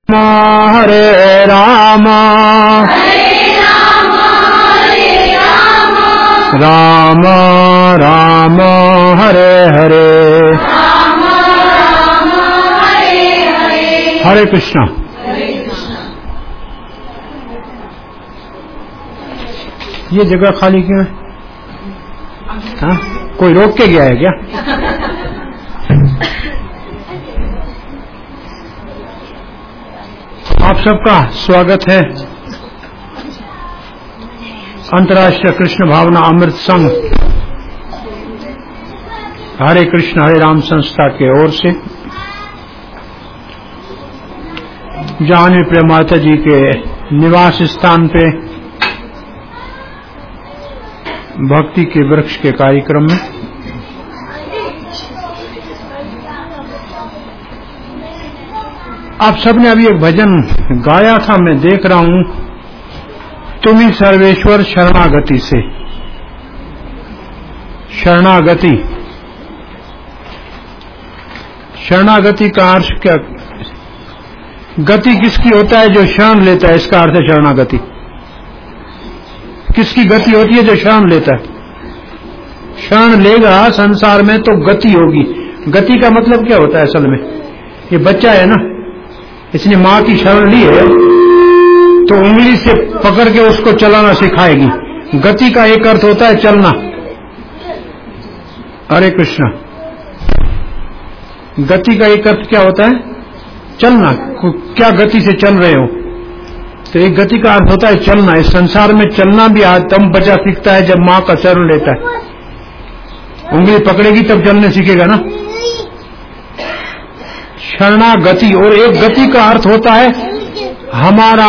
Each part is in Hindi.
हरे राम राम राम हरे हरे हरे कृष्णा। ये जगह खाली क्यों है? हाँ, कोई रोक के गया है क्या? आप सबका स्वागत है अंतर्राष्ट्रीय कृष्ण भावना अमृत संघ हरे कृष्ण हरे राम संस्था के ओर से जाने प्रिय माता जी के निवास स्थान पे भक्ति के वृक्ष के कार्यक्रम में आप सबने अभी एक भजन गाया था, मैं देख रहा हूं, तुम ही सर्वेश्वर शरणागति से। शरणागति, शरणागति का अर्थ क्या? गति किसकी होता है? जो शरण लेता है, इसका अर्थ है शरणागति। किसकी गति होती है? जो शरण लेता है। शरण लेगा संसार में तो गति होगी। गति का मतलब क्या होता है? असल में ये बच्चा है ना, इसने मां की शरण ली है तो उंगली से पकड़ के उसको चलाना सिखाएगी। गति का एक अर्थ होता है चलना। हरे कृष्णा। गति का एक अर्थ क्या होता है? चलना। क्या गति से चल रहे हो? तो एक गति का अर्थ होता है चलना। इस संसार में चलना भी तब बच्चा सीखता है जब मां का शरण लेता है। उंगली पकड़ेगी तब चलने सीखेगा ना। शरणागति। और एक गति का अर्थ होता है हमारा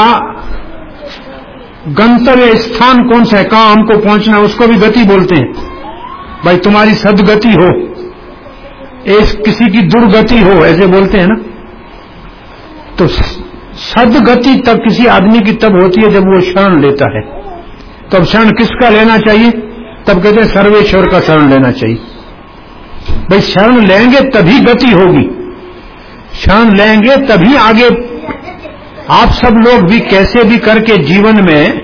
गंतव्य स्थान कौन सा है, कहां हमको पहुंचना, उसको भी गति बोलते हैं। भाई तुम्हारी सदगति हो, किसी की दुर्गति हो, ऐसे बोलते हैं ना। तो सदगति तब किसी आदमी की तब होती है जब वो शरण लेता है। तब शरण किसका लेना चाहिए? तब कहते हैं सर्वेश्वर का शरण लेना चाहिए। भाई शरण लेंगे तभी गति होगी, शरण लेंगे तभी आगे। आप सब लोग भी कैसे भी करके जीवन में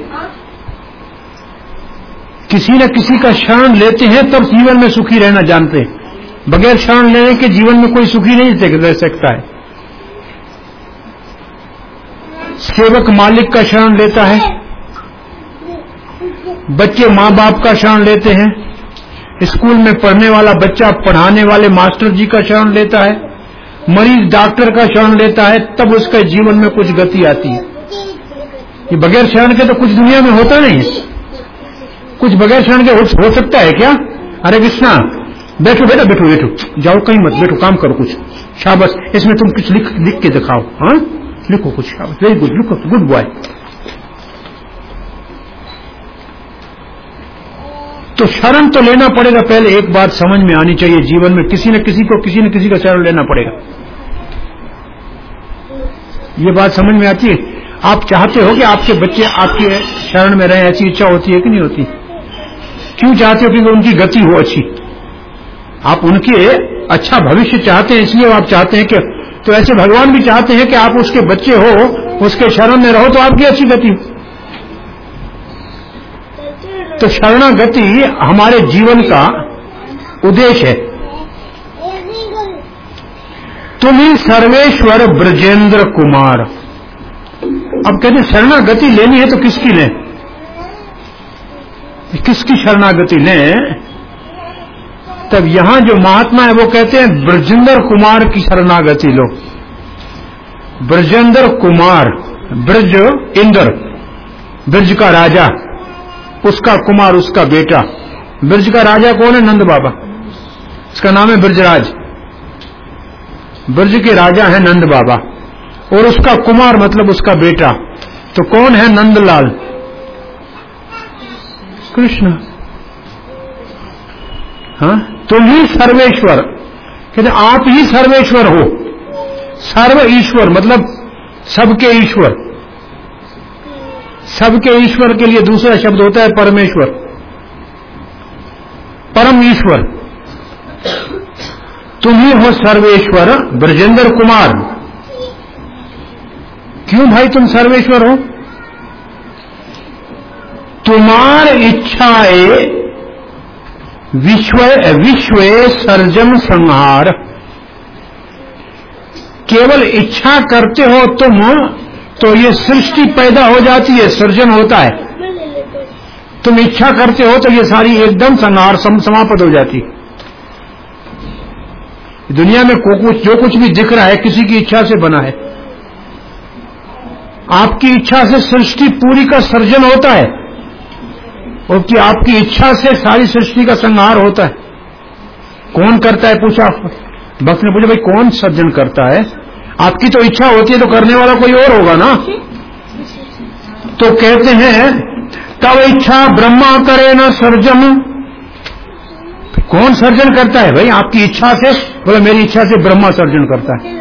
किसी न किसी का शरण लेते हैं, तब जीवन में सुखी रहना जानते हैं। बगैर शरण लेने के जीवन में कोई सुखी नहीं रह सकता है। सेवक मालिक का शरण लेता है, बच्चे मां बाप का शरण लेते हैं, स्कूल में पढ़ने वाला बच्चा पढ़ाने वाले मास्टर जी का शरण लेता है, मरीज डॉक्टर का शरण लेता है, तब उसके जीवन में कुछ गति आती है। ये बगैर शरण के तो कुछ दुनिया में होता नहीं है। कुछ बगैर शरण के हो सकता है क्या? हरे कृष्णा। बैठो बेटा, बैठो बैठो, जाओ कहीं मत, बैठो, काम करो कुछ। शाबाश। इसमें तुम कुछ लिख के दिखाओ। हाँ, लिखो कुछ। शाबाश, वेरी गुड, लिखो, गुड बॉय। तो शरण तो लेना पड़ेगा। पहले एक बात समझ में आनी चाहिए, जीवन में किसी न किसी का शरण लेना पड़ेगा। ये बात समझ में आती है? आप चाहते हो कि आपके बच्चे आपके शरण में रहें, ऐसी इच्छा होती है कि नहीं होती? क्यों चाहते हो? क्योंकि उनकी गति हो अच्छी। आप उनके अच्छा भविष्य चाहते हैं, इसलिए आप चाहते हैं कि, तो ऐसे भगवान भी चाहते हैं कि आप उसके बच्चे हो, उसके शरण में रहो तो आपकी अच्छी गति हो। तो शरणागति हमारे जीवन का उद्देश्य है। तुम ही सर्वेश्वर ब्रजेंद्र कुमार। अब कहते शरणागति लेनी है तो किसकी लें? किसकी शरणागति लें? तब यहां जो महात्मा है वो कहते हैं ब्रजेंद्र कुमार की शरणागति लो। ब्रजेंद्र कुमार, ब्रज इंद्र, ब्रज का राजा, उसका कुमार उसका बेटा। ब्रज का राजा कौन है? नंद बाबा। इसका नाम है ब्रजराज। ब्रज के राजा है नंद बाबा, और उसका कुमार मतलब उसका बेटा। तो कौन है? नंदलाल, कृष्ण। हाँ, तुम ही सर्वेश्वर। कहते आप ही सर्वेश्वर हो। सर्व ईश्वर मतलब सबके ईश्वर। सबके ईश्वर के लिए दूसरा शब्द होता है परमेश्वर, परम ईश्वर। तुम ही हो सर्वेश्वर ब्रजेंद्र कुमार। क्यों भाई तुम सर्वेश्वर हो? तुम्हार इच्छाए विश्व सर्जम संहार। केवल इच्छा करते हो तुम तो ये सृष्टि पैदा हो जाती है, सृजन होता है। तुम इच्छा करते हो तो ये सारी एकदम संहार समाप्त हो जाती है। दुनिया में जो कुछ भी दिख रहा है किसी की इच्छा से बना है। आपकी इच्छा से सृष्टि पूरी का सर्जन होता है और कि आपकी इच्छा से सारी सृष्टि का संहार होता है। कौन करता है पूछा, भक्त ने पूछा भाई कौन सर्जन करता है? आपकी तो इच्छा होती है तो करने वाला कोई और होगा ना। तो कहते हैं तब इच्छा ब्रह्मा करे न सर्जन। कौन सर्जन करता है भाई? आपकी इच्छा से। बोले मेरी इच्छा से ब्रह्मा सर्जन करता है।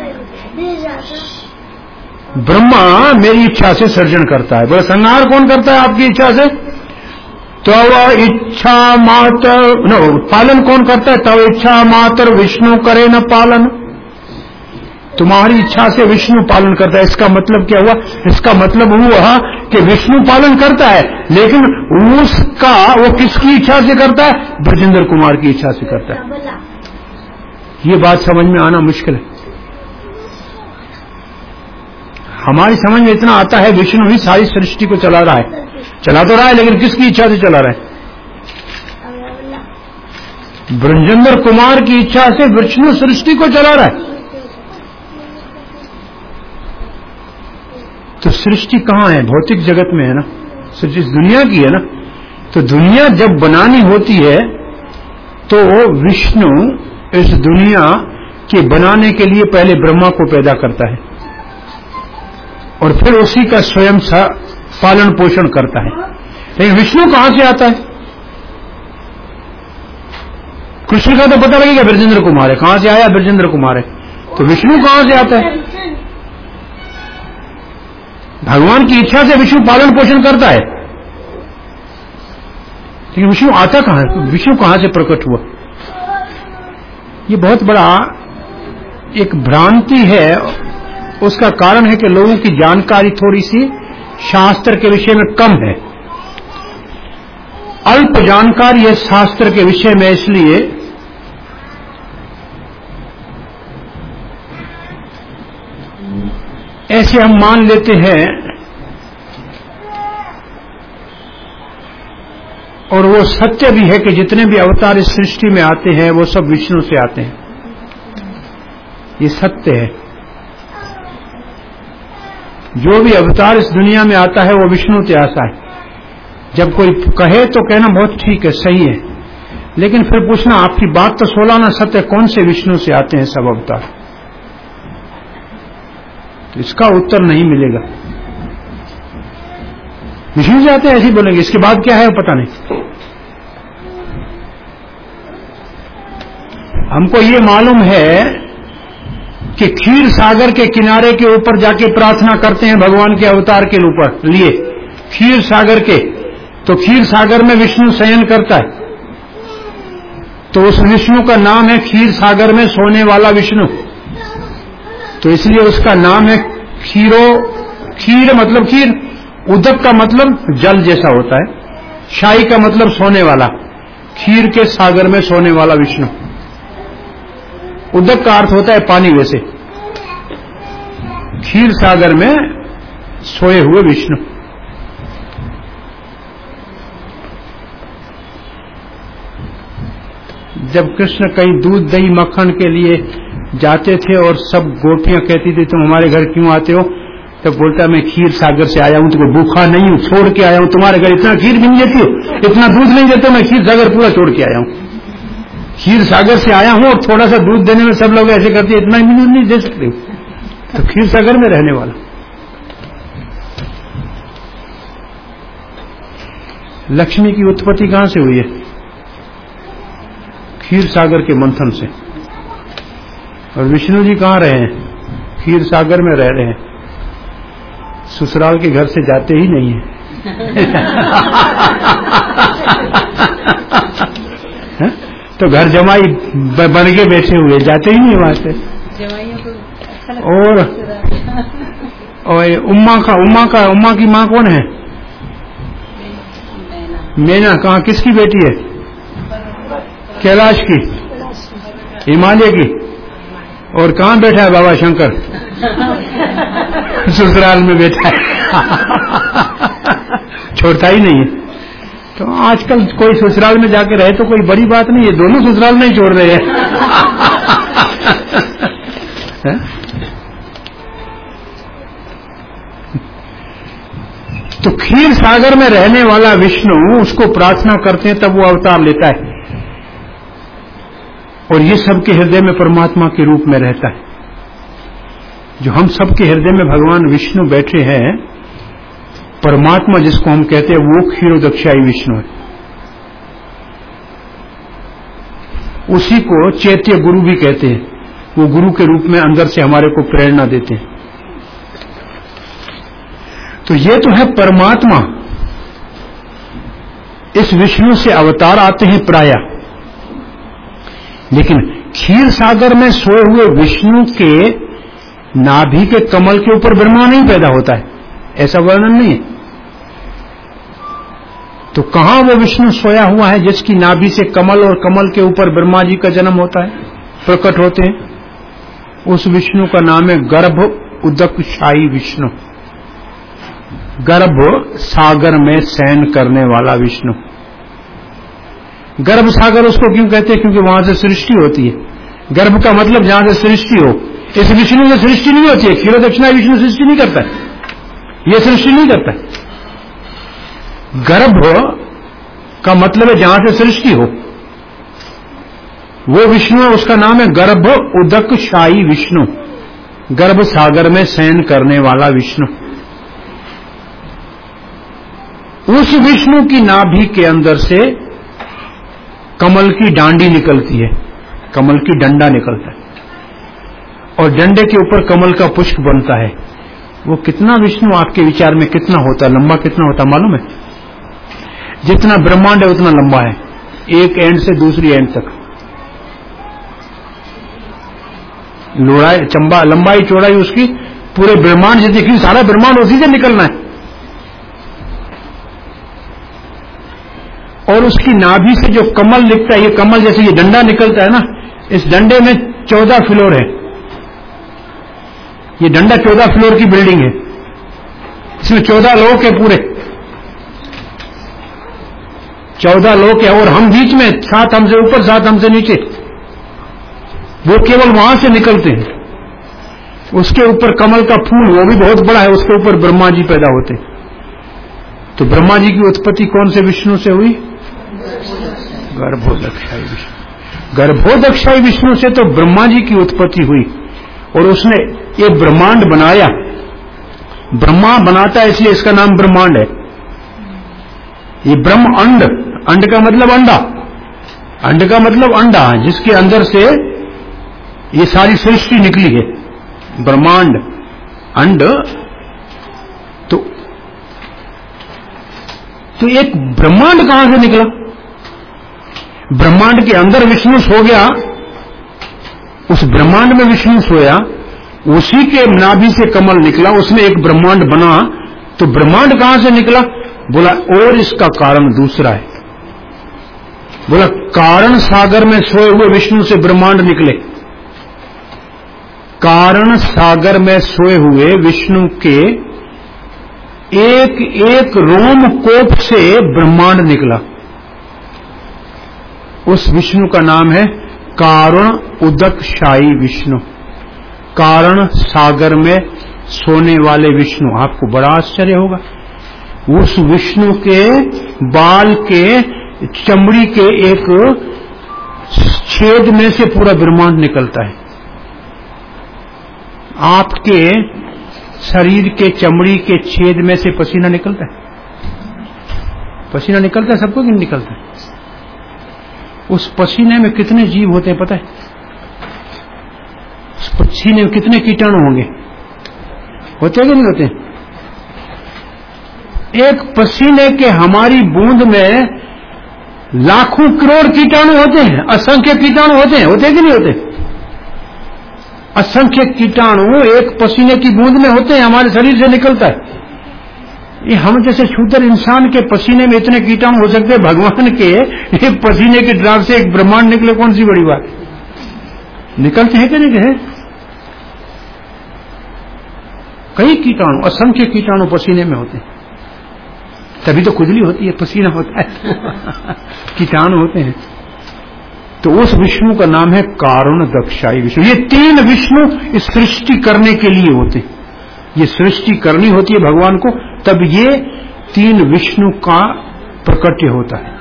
ब्रह्मा मेरी इच्छा से सर्जन करता है। बोले संहार कौन करता है आपकी इच्छा से? तव इच्छा मात्र न पालन कौन करता है? तव इच्छा मात्र विष्णु करे न पालन। तुम्हारी इच्छा से विष्णु पालन करता है। इसका मतलब क्या हुआ? इसका मतलब हुआ कि विष्णु पालन करता है, लेकिन उसका वो किसकी इच्छा से करता है? ब्रजेंद्र कुमार की इच्छा से करता है। ये बात समझ में आना मुश्किल है। हमारी समझ में इतना आता है विष्णु ही सारी सृष्टि को चला रहा है। चला तो रहा है लेकिन किसकी इच्छा से चला रहा है? ब्रजेंद्र कुमार की इच्छा से विष्णु सृष्टि को चला रहा है। तो सृष्टि कहां है? भौतिक जगत में है ना। सृष्टि दुनिया की है ना। तो दुनिया जब बनानी होती है तो विष्णु इस दुनिया के बनाने के लिए पहले ब्रह्मा को पैदा करता है और फिर उसी का स्वयं पालन पोषण करता है। लेकिन विष्णु कहां से आता है? कृष्ण का तो पता लगेगा ब्रजेंद्र कुमार है। कहां से आया? ब्रजेंद्र कुमार है। तो विष्णु कहां से आता है? भगवान की इच्छा से विष्णु पालन पोषण करता है। लेकिन विष्णु आता कहां है? विष्णु कहां से प्रकट हुआ? ये बहुत बड़ा एक भ्रांति है। उसका कारण है कि लोगों की जानकारी थोड़ी सी शास्त्र के विषय में कम है। अल्प जानकारी है शास्त्र के विषय में, इसलिए ऐसे हम मान लेते हैं और वो सत्य भी है कि जितने भी अवतार इस सृष्टि में आते हैं वो सब विष्णु से आते हैं। ये सत्य है। जो भी अवतार इस दुनिया में आता है वो विष्णु से आता है। जब कोई कहे तो कहना बहुत ठीक है, सही है, लेकिन फिर पूछना आपकी बात तो 16 ना सत्य, कौन से विष्णु से आते हैं सब अवतार? तो इसका उत्तर नहीं मिलेगा। विष्णु से आते हैं ऐसे ही बोलेंगे, इसके बाद क्या है वो पता नहीं। हमको ये मालूम है कि क्षीर सागर के किनारे के ऊपर जाके प्रार्थना करते हैं भगवान के अवतार के ऊपर लिए, क्षीर सागर के। तो क्षीर सागर में विष्णु शयन करता है, तो उस विष्णु का नाम है क्षीर सागर में सोने वाला विष्णु। तो इसलिए उसका नाम है क्षीरो। क्षीर मतलब खीर, उदक का मतलब जल जैसा होता है, शाही का मतलब सोने वाला। क्षीर के सागर में सोने वाला विष्णु। उदक का अर्थ होता है पानी, वैसे क्षीर सागर में सोए हुए विष्णु। जब कृष्ण कहीं दूध दही मक्खन के लिए जाते थे और सब गोपियां कहती थी तुम हमारे घर क्यों आते हो, तब बोलता मैं क्षीर सागर से आया हूं, तो भूखा नहीं हूं, छोड़ के आया हूं। तुम्हारे घर इतना खीर भी नहीं देती हो, इतना दूध नहीं देते, मैं क्षीर सागर पूरा छोड़ के आया हूं। क्षीर सागर से आया हूं और थोड़ा सा दूध देने में सब लोग ऐसे करते इतना ही दूध नहीं दे सकते हो। तो क्षीर सागर में रहने वाला। लक्ष्मी की उत्पत्ति कहां से हुई है? क्षीर सागर के मंथन से। और विष्णु जी कहां रहे हैं? क्षीर सागर में रह रहे हैं, ससुराल के घर से जाते ही नहीं है। तो घर जमाई बन के बैठे हुए, जाते ही नहीं वहां से। और और उम्मा की माँ कौन है? मैना। कहाँ, किसकी बेटी है? कैलाश की, हिमालय की। और कहाँ बैठा है बाबा शंकर? ससुराल में बैठा है। छोड़ता ही नहीं है। तो आजकल कोई ससुराल में जाके रहे तो कोई बड़ी बात नहीं है, दोनों ससुराल नहीं छोड़ रहे हैं। तो क्षीर सागर में रहने वाला विष्णु, उसको प्रार्थना करते हैं तब वो अवतार लेता है, और ये सबके हृदय में परमात्मा के रूप में रहता है। जो हम सबके हृदय में भगवान विष्णु बैठे हैं, परमात्मा जिसको हम कहते हैं, वो क्षीरोदक्षाई विष्णु है। उसी को चैत्य गुरु भी कहते हैं। वो गुरु के रूप में अंदर से हमारे को प्रेरणा देते हैं। तो ये तो है परमात्मा। इस विष्णु से अवतार आते हैं प्रायः, लेकिन क्षीर सागर में सोए हुए विष्णु के नाभि के कमल के ऊपर ब्रह्मा नहीं पैदा होता है, ऐसा वर्णन नहीं है। तो कहां वो विष्णु सोया हुआ है जिसकी नाभि से कमल और कमल के ऊपर ब्रह्मा जी का जन्म होता है, प्रकट होते हैं? उस विष्णु का नाम है गर्भ उदकशायी विष्णु। गर्भ सागर में शयन करने वाला विष्णु। गर्भ सागर उसको क्यों कहते हैं? क्योंकि वहां से सृष्टि होती है। गर्भ का मतलब जहां से सृष्टि हो। इस विष्णु से सृष्टि नहीं होती है। क्षीरोदक्षिणाई विष्णु सृष्टि नहीं करता है, यह सृष्टि नहीं करता है। गर्भ का मतलब है जहां से सृष्टि हो, वो विष्णु है, उसका नाम है गर्भ उदकशायी विष्णु। गर्भ सागर में शयन करने वाला विष्णु। उस विष्णु की नाभि के अंदर से कमल की डांडी निकलती है, कमल की डंडा निकलता है, और डंडे के ऊपर कमल का पुष्प बनता है। वो कितना विष्णु आपके विचार में कितना होता है? लंबा कितना होता मालूम है? जितना ब्रह्मांड है उतना लंबा है, एक एंड से दूसरी एंड तक। लंबाई चौड़ाई उसकी पूरे ब्रह्मांड जितनी, क्योंकि सारा ब्रह्मांड उसी से निकलना है। और उसकी नाभि से जो कमल निकलता है, ये कमल जैसे ये डंडा निकलता है ना, इस डंडे में 14 फ्लोर है। ये डंडा 14 फ्लोर की बिल्डिंग है, इसमें 14 लोग है, पूरे 14 लोग है, और हम बीच में, 7 हमसे ऊपर 7 हमसे नीचे। वो केवल वहां से निकलते हैं। उसके ऊपर कमल का फूल, वो भी बहुत बड़ा है, उसके ऊपर ब्रह्मा जी पैदा होते। तो ब्रह्मा जी की उत्पत्ति कौन से विष्णु से हुई? गर्भोदक्षाई विष्णु। गर्भोदक्षाई विष्णु से तो ब्रह्मा जी की उत्पत्ति हुई, और उसने ये ब्रह्मांड बनाया। ब्रह्मा बनाता है इसलिए इसका नाम ब्रह्मांड है। ये ब्रह्म अंड, अंड का मतलब अंडा, अंड का मतलब अंडा, जिसके अंदर से ये सारी सृष्टि निकली है, ब्रह्मांड अंड। तो एक ब्रह्मांड कहां से निकला? ब्रह्मांड के अंदर विष्णु सो गया, उस ब्रह्मांड में विष्णु सोया, उसी के नाभि से कमल निकला, उसमें एक ब्रह्मांड बना। तो ब्रह्मांड कहां से निकला? बोला और इसका कारण दूसरा है। बोला कारण सागर में सोए हुए विष्णु से ब्रह्मांड निकले। कारण सागर में सोए हुए विष्णु के एक एक रोम कोप से ब्रह्मांड निकला। उस विष्णु का नाम है कारण उदकशायी विष्णु। कारण सागर में सोने वाले विष्णु। आपको बड़ा आश्चर्य होगा, उस विष्णु के बाल के चमड़ी के एक छेद में से पूरा ब्रह्मांड निकलता है। आपके शरीर के चमड़ी के छेद में से पसीना निकलता है, पसीना निकलता है सबको कि नहीं निकलता है? उस पसीने में कितने जीव होते हैं पता है? उस पसीने में कितने कीटाणु होंगे? होते कि नहीं होते? एक पसीने के हमारी बूंद में लाखों करोड़ कीटाणु होते हैं, असंख्य कीटाणु होते हैं, होते कि नहीं होते? असंख्य कीटाणु एक पसीने की बूंद में होते हैं, हमारे शरीर से निकलता है। ये हम जैसे शूद्र इंसान के पसीने में इतने कीटाणु हो सकते हैं, भगवान के एक पसीने की ड्रॉप से एक ब्रह्मांड निकले, कौन सी बड़ी बात। निकलते हैं कि नहीं कहे? कई कीटाणु, असंख्य कीटाणु पसीने में होते हैं, तभी तो खुजली होती है, पसीना होता है कीटाणु होते हैं। तो उस विष्णु का नाम है कारण दक्षाई विष्णु। ये 3 विष्णु इस सृष्टि करने के लिए होते हैं। ये सृष्टि करनी होती है भगवान को, तब ये 3 विष्णु का प्रकट्य होता है।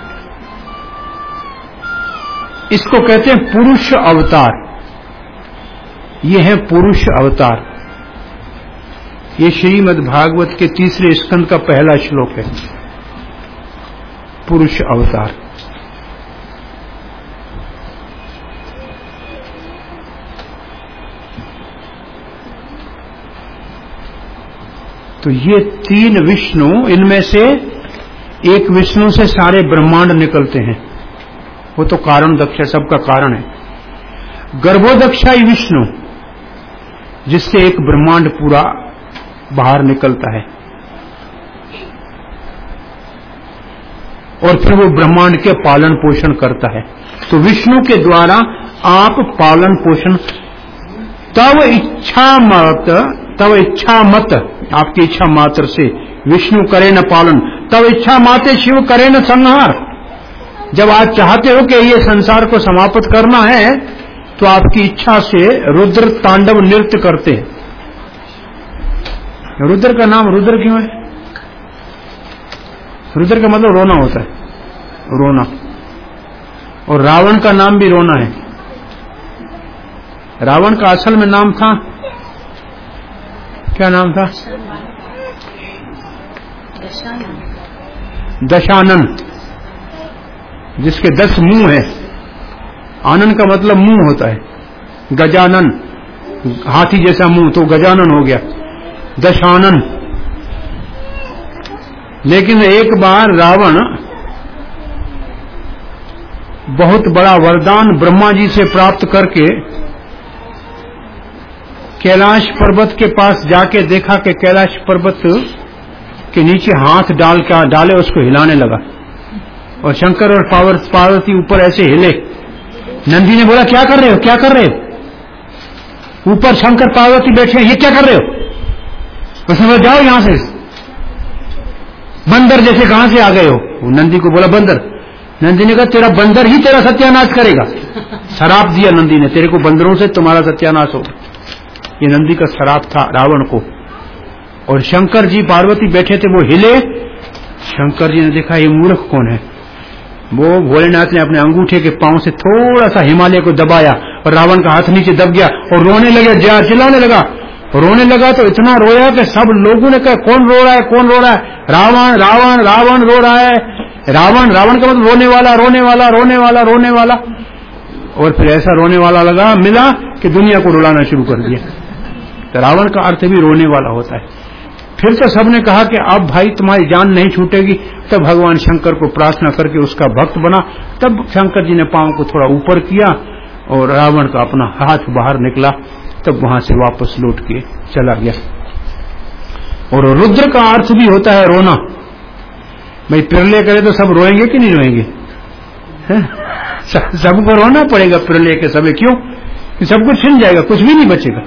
इसको कहते हैं पुरुष अवतार। ये है पुरुष अवतार। ये श्रीमद् भागवत के 3रे स्कंद का पहला श्लोक है, पुरुष अवतार। तो ये 3 विष्णु, इनमें से एक विष्णु से सारे ब्रह्मांड निकलते हैं, वो तो कारण दक्ष सबका कारण है। गर्भोदक्षाई विष्णु, जिससे एक ब्रह्मांड पूरा बाहर निकलता है, और फिर वो ब्रह्मांड के पालन पोषण करता है। तो विष्णु के द्वारा आप पालन पोषण, तव इच्छा मत, आपकी इच्छा मात्र से विष्णु करे न पालन, तब इच्छा माते शिव करे न संहार। जब आप चाहते हो कि ये संसार को समाप्त करना है, तो आपकी इच्छा से रुद्र तांडव नृत्य करते हैं। रुद्र का नाम रुद्र क्यों है? रुद्र का मतलब रोना होता है, रोना। और रावण का नाम भी रोना है। रावण का असल में नाम था, क्या नाम था? दशानन, जिसके 10 मुंह है। आनंद का मतलब मुंह होता है। गजानन, हाथी जैसा मुंह, तो गजानन हो गया, दशानन। लेकिन एक बार रावण बहुत बड़ा वरदान ब्रह्मा जी से प्राप्त करके कैलाश पर्वत के पास जाके देखा कि कैलाश पर्वत के नीचे हाथ डाले उसको हिलाने लगा, और शंकर और पार्वती ऊपर ऐसे हिले। नंदी ने बोला, क्या कर रहे हो, क्या कर रहे हो? ऊपर शंकर पार्वती बैठे हैं, ये क्या कर रहे हो? उसने बोला, जाओ यहां से, बंदर जैसे कहां से आ गए हो? नंदी को बोला बंदर। नंदी ने कहा, तेरा बंदर ही तेरा सत्यानाश करेगा। शराप दिया नंदी ने, तेरे को बंदरों से तुम्हारा सत्यानाश होगा। ये नंदी का शराप था रावण को। और शंकर जी पार्वती बैठे थे, वो हिले। शंकर जी ने देखा ये मूर्ख कौन है। वो भोलेनाथ ने अपने अंगूठे के पांव से थोड़ा सा हिमालय को दबाया, और रावण का हाथ नीचे दब गया, और रोने लगे, चिल्लाने लगा। रोने लगा तो इतना रोया कि सब लोगों ने कहा, कौन रो रहा है, कौन रो रहा है? रावण रावण रावण रो रहा है। रावण, रावण का मतलब रोने वाला, रोने वाला, रोने वाला, रोने वाला। और फिर ऐसा रोने वाला मिला कि दुनिया को रुलाना शुरू कर दिया। तो रावण का अर्थ भी रोने वाला होता है। फिर तो सबने कहा कि अब भाई तुम्हारी जान नहीं छूटेगी। तब भगवान शंकर को प्रार्थना करके उसका भक्त बना। तब शंकर जी ने पांव को थोड़ा ऊपर किया, और रावण का अपना हाथ बाहर निकला। तब वहां से वापस लौट के चला गया। और रुद्र का अर्थ भी होता है रोना। भाई प्रलय करे तो सब रोएंगे कि नहीं रोएंगे? सबको रोना पड़ेगा प्रलय के समय। क्यों? कि सब कुछ छिन जाएगा, कुछ भी नहीं बचेगा।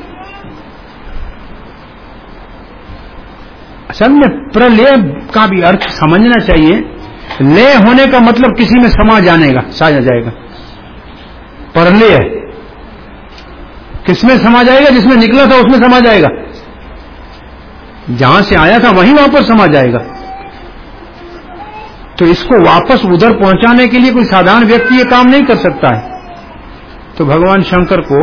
असल में प्रलय का भी अर्थ समझना चाहिए। लय होने का मतलब किसी में समा जाएगा। प्रलय किसमें समा जाएगा? जिसमें निकला था उसमें समा जाएगा। जहां से आया था वहीं वापस समा जाएगा। तो इसको वापस उधर पहुंचाने के लिए कोई साधारण व्यक्ति ये काम नहीं कर सकता है। तो भगवान शंकर को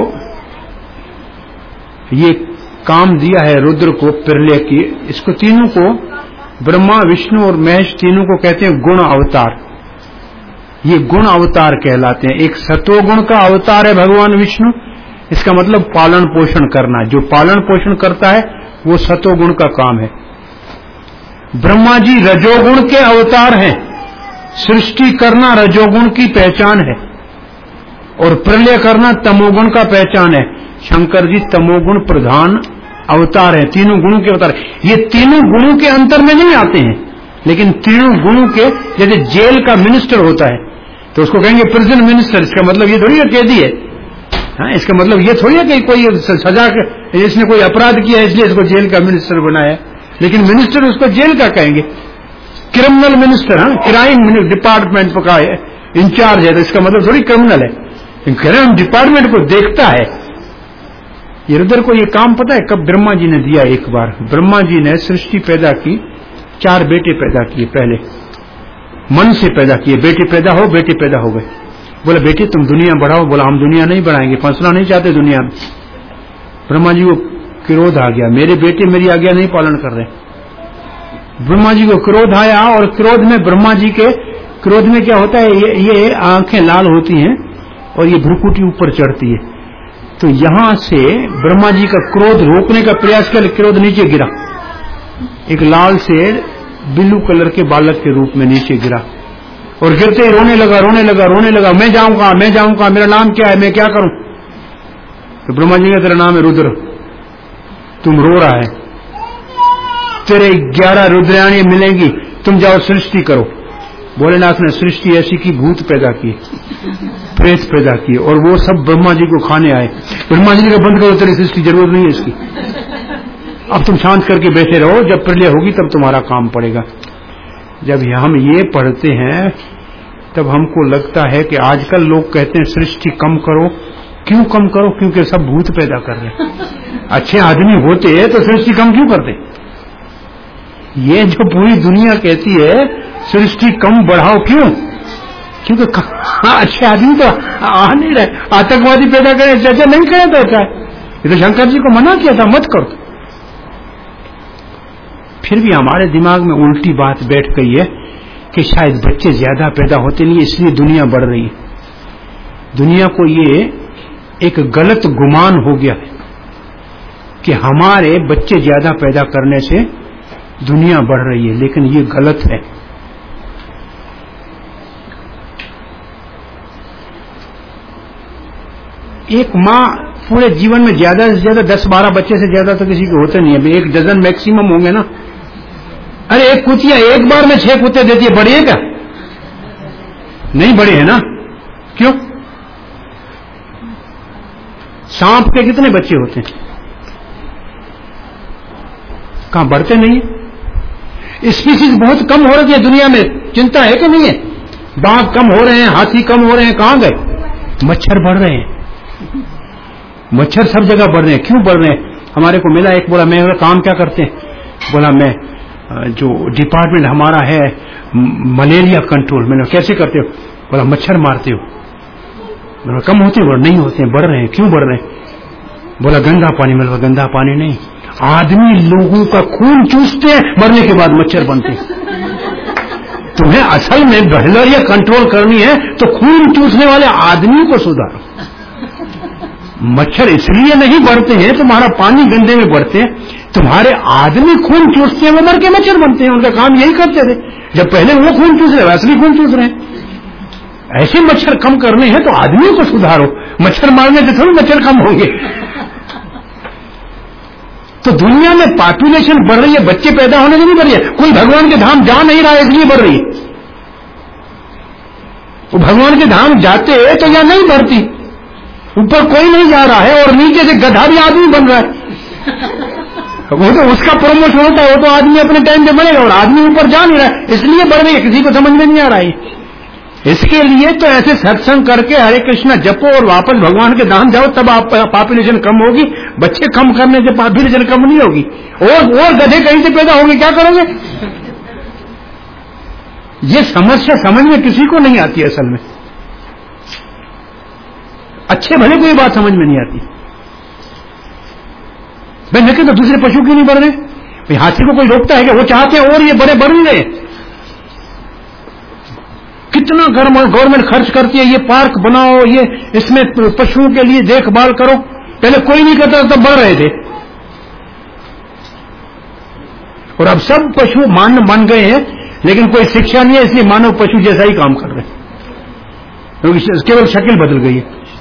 ये काम दिया है, रुद्र को प्रलय की। इसको तीनों को, ब्रह्मा विष्णु और महेश, तीनों को कहते हैं गुण अवतार। ये गुण अवतार कहलाते हैं। एक सत्वगुण का अवतार है भगवान विष्णु। इसका मतलब पालन पोषण करना। जो पालन पोषण करता है वो सत्वगुण का काम है। ब्रह्मा जी रजोगुण के अवतार हैं। सृष्टि करना रजोगुण की पहचान है। और प्रलय करना तमोगुण का पहचान है। शंकर जी तमोगुण प्रधान अवतार है, तीनों गुणों के अवतार। ये तीनों गुणों के अंतर में नहीं आते हैं, लेकिन तीनों गुणों के, जैसे जेल का मिनिस्टर होता है तो उसको कहेंगे प्रिजन मिनिस्टर। इसका मतलब ये थोड़ी है कैदी है, हाँ, इसका मतलब ये थोड़ी है कि कोई सजा, इसने कोई अपराध किया इसलिए इसको जेल का मिनिस्टर बनाया, लेकिन मिनिस्टर उसको जेल का कहेंगे। क्रिमिनल मिनिस्टर, हाँ, क्राइम डिपार्टमेंट का इंचार्ज है, तो इसका मतलब थोड़ी क्रिमिनल है, क्राइम डिपार्टमेंट को देखता है। ये रुद्र को ये काम पता है कब ब्रह्मा जी ने दिया? एक बार ब्रह्मा जी ने सृष्टि पैदा की, 4 बेटे पैदा किए, पहले मन से पैदा किए, बेटे पैदा हो गए। बोले बेटे तुम दुनिया बढ़ाओ, बोला हम दुनिया नहीं बढ़ाएंगे, फंसना नहीं चाहते दुनिया में। ब्रह्मा जी को क्रोध आ गया, मेरे बेटे मेरी आज्ञा नहीं पालन कर रहे। ब्रह्मा जी को क्रोध आया, और क्रोध में ब्रह्मा जी के क्रोध में क्या होता है, ये आंखें लाल होती हैं और ये भ्रुकुटी ऊपर चढ़ती है। तो यहां से ब्रह्मा जी का क्रोध रोकने का प्रयास किया, क्रोध नीचे गिरा, एक लाल से ब्लू कलर के बालक के रूप में नीचे गिरा, और गिरते ही रोने लगा, मैं जाऊंगा, मेरा नाम क्या है, मैं क्या करूं? तो ब्रह्मा जी का तेरा नाम है रुद्र, तुम रो रहा है, तेरे 11 रुद्राणी मिलेंगी, तुम जाओ सृष्टि करो। भोलेनाथ ने सृष्टि ऐसी की, भूत पैदा किए, प्रेत पैदा किए, और वो सब ब्रह्मा जी को खाने आए। ब्रह्मा जी ने कहा बंद करो, तेरी सृष्टि जरूरत नहीं है इसकी, अब तुम शांत करके बैठे रहो, जब प्रलय होगी तब तुम्हारा काम पड़ेगा। जब हम ये पढ़ते हैं तब हमको लगता है कि आजकल लोग कहते हैं सृष्टि कम करो। क्यों कम करो? क्योंकि सब भूत पैदा कर रहे हैं। अच्छे आदमी होते तो सृष्टि कम क्यों करते? ये जो पूरी दुनिया कहती है सृष्टि कम बढ़ाओ, क्यों? क्योंकि अच्छे आदमी तो आ नहीं रहे, आतंकवादी पैदा करें, जैसे नहीं कहे तो अच्छा है। ये तो शंकर जी को मना किया था मत करो। फिर भी हमारे दिमाग में उल्टी बात बैठ गई है कि शायद बच्चे ज्यादा पैदा होते नहीं, इसलिए दुनिया बढ़ रही है। दुनिया को ये एक गलत गुमान हो गया है कि हमारे बच्चे ज्यादा पैदा करने से दुनिया बढ़ रही है, लेकिन ये गलत है। एक माँ पूरे जीवन में ज्यादा से ज्यादा 10-12 बच्चे से ज्यादा तो किसी के होते नहीं है, 1 डजन मैक्सिमम होंगे ना। अरे एक कुतिया एक बार में 6 कुत्ते देती है, बड़ी है क्या? नहीं बड़ी है ना, क्यों? सांप के कितने बच्चे होते हैं? कहां बढ़ते नहीं है। स्पीसीज बहुत कम हो रही है दुनिया में, चिंता है कि नहीं है? बाघ कम हो रहे हैं, हाथी कम हो रहे हैं, कहां गए? मच्छर बढ़ रहे हैं, मच्छर सब जगह बढ़ रहे हैं। क्यों बढ़ रहे हैं? हमारे को मिला एक, बोला मैं काम क्या करते हैं? बोला मैं जो डिपार्टमेंट हमारा है मलेरिया कंट्रोल। मैंने कैसे करते हो? बोला मच्छर मारते हो। बोला कम होते हो? नहीं होते हैं, बढ़ रहे हैं। क्यों बढ़ रहे हैं? बोला गंदा पानी। मिला गंदा पानी नहीं, आदमी लोगों का खून चूसते हैं, मरने के बाद मच्छर बनते हैं। तुम्हें असल में मलेरिया कंट्रोल करनी है तो खून चूसने वाले आदमी को सुधारो। मच्छर इसलिए नहीं बढ़ते हैं, तुम्हारा पानी गंदे में बढ़ते हैं, तुम्हारे आदमी खून चूसते हैं, वो मर के मच्छर बनते हैं। उनका काम यही करते थे, जब पहले वो खून चूस रहे असली खून चूस रहे हैं। ऐसे मच्छर कम करने हैं तो आदमी को सुधारो, मच्छर मारने से थोड़ी मच्छर कम होंगे। तो दुनिया में पॉपुलेशन बढ़ रही है, बच्चे पैदा होने से नहीं बढ़ रही है। कोई भगवान के धाम जा नहीं रहा है इसलिए बढ़ रही है। वो भगवान के धाम जाते तो या नहीं बढ़ती। ऊपर कोई नहीं जा रहा है और नीचे से गधा भी आदमी बन रहा है। वो तो उसका प्रमोशन होता है, वो तो आदमी अपने टाइम पे बनेगा, और आदमी ऊपर जा नहीं रहा है इसलिए बढ़ रही है। किसी को समझ में नहीं आ रहा है। इसके लिए तो ऐसे सत्संग करके हरे कृष्णा जपो और वापस भगवान के धाम जाओ, तब आप पॉपुलेशन कम होगी। बच्चे कम करने से पॉपुलेशन कम नहीं होगी, और गधे कहीं से पैदा होंगे, क्या करोगे? ये समस्या समझ में किसी को नहीं आती असल में। अच्छे भले कोई बात समझ में नहीं आती। मैं देखे तो दूसरे पशु क्यों नहीं बढ़ रहे? हाथी को कोई रोकता है कि वो चाहते हैं और ये बड़े बढ़ नहीं रहे। कितना गवर्नमेंट खर्च करती है, ये पार्क बनाओ, ये इसमें पशुओं के लिए देखभाल करो। पहले कोई नहीं करता तब बढ़ रहे थे, और अब सब पशु मान गए हैं, लेकिन कोई शिक्षा नहीं है, इसलिए मानव पशु जैसा ही काम कर रहे हैं, क्योंकि केवल शक्ल बदल गई है।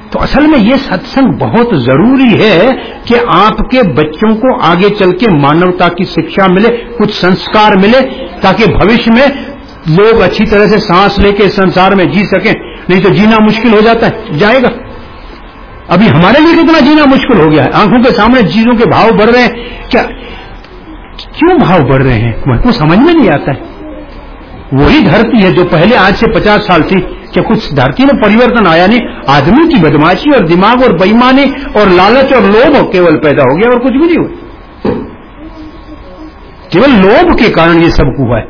तो असल में ये सत्संग बहुत जरूरी है कि आपके बच्चों को आगे चल के मानवता की शिक्षा मिले, कुछ संस्कार मिले, ताकि भविष्य में लोग अच्छी तरह से सांस लेके संसार में जी सकें। नहीं तो जीना मुश्किल हो जाता है, जाएगा। अभी हमारे लिए कितना जीना मुश्किल हो गया है, आंखों के सामने चीजों के भाव बढ़ रहे हैं। क्या, क्यों भाव बढ़ रहे हैं हमको समझ में नहीं आता है। वही धरती है जो पहले आज से 50 साल थी, क्या कुछ धरती में परिवर्तन आया नहीं? आदमी की बदमाशी और दिमाग और बेईमानी और लालच और लोभ केवल पैदा हो गया और कुछ भी नहीं हुआ। केवल लोभ के कारण ये सब हुआ है।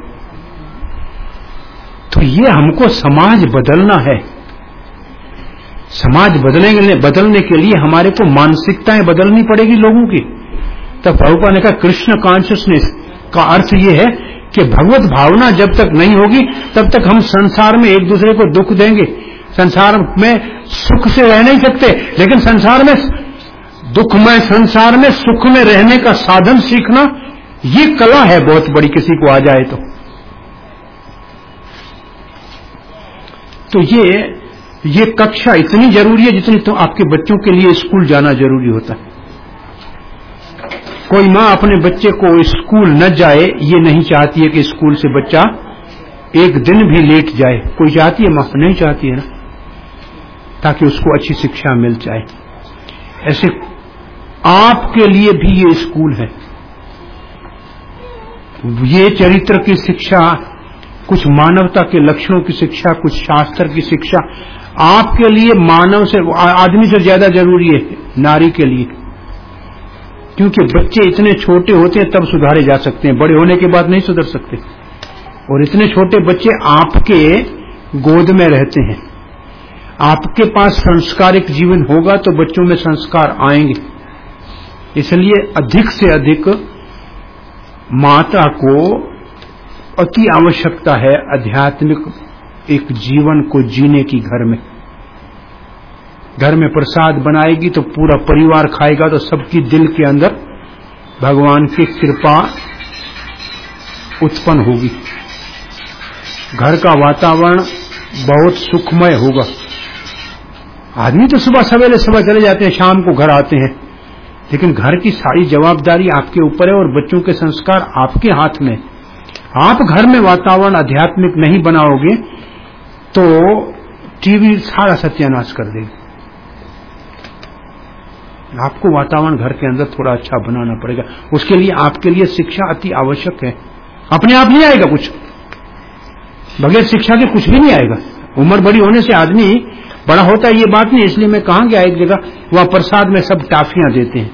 तो ये हमको समाज बदलना है। समाज बदलने के लिए हमारे को मानसिकताएं बदलनी पड़ेगी लोगों की। तब प्रभुपाद ने कहा कृष्ण कॉन्शियसनेस का अर्थ ये है कि भगवत भावना जब तक नहीं होगी तब तक हम संसार में एक दूसरे को दुख देंगे। संसार में सुख से रह नहीं सकते, लेकिन संसार में दुखमय संसार में सुख में रहने का साधन सीखना ये कला है बहुत बड़ी, किसी को आ जाए तो ये कक्षा इतनी जरूरी है जितनी तो आपके बच्चों के लिए स्कूल जाना जरूरी होता है। कोई मां अपने बच्चे को स्कूल न जाए ये नहीं चाहती है कि स्कूल से बच्चा एक दिन भी लेट जाए। कोई चाहती है? मां नहीं चाहती है ना, ताकि उसको अच्छी शिक्षा मिल जाए। ऐसे आपके लिए भी ये स्कूल है। ये चरित्र की शिक्षा, कुछ मानवता के लक्षणों की शिक्षा, कुछ शास्त्र की शिक्षा आपके लिए मानव से, आदमी से ज्यादा जरूरी है नारी के लिए। क्योंकि बच्चे इतने छोटे होते हैं तब सुधारे जा सकते हैं, बड़े होने के बाद नहीं सुधर सकते। और इतने छोटे बच्चे आपके गोद में रहते हैं। आपके पास संस्कारिक जीवन होगा तो बच्चों में संस्कार आएंगे। इसलिए अधिक से अधिक माता को अति आवश्यकता है आध्यात्मिक एक जीवन को जीने की। घर में प्रसाद बनाएगी तो पूरा परिवार खाएगा, तो सबकी दिल के अंदर भगवान की कृपा उत्पन्न होगी। घर का वातावरण बहुत सुखमय होगा। आदमी तो सुबह सवेरे चले जाते हैं, शाम को घर आते हैं, लेकिन घर की सारी जवाबदारी आपके ऊपर है और बच्चों के संस्कार आपके हाथ में। आप घर में वातावरण आध्यात्मिक नहीं बनाओगे तो टीवी सारा सत्यानाश कर देगी। आपको वातावरण घर के अंदर थोड़ा अच्छा बनाना पड़ेगा। उसके लिए आपके लिए शिक्षा अति आवश्यक है। अपने आप नहीं आएगा कुछ, बगैर शिक्षा के कुछ भी नहीं आएगा। उम्र बड़ी होने से आदमी बड़ा होता है ये बात नहीं। इसलिए मैं कहा गया एक जगह, वहां प्रसाद में सब टाफियां देते हैं।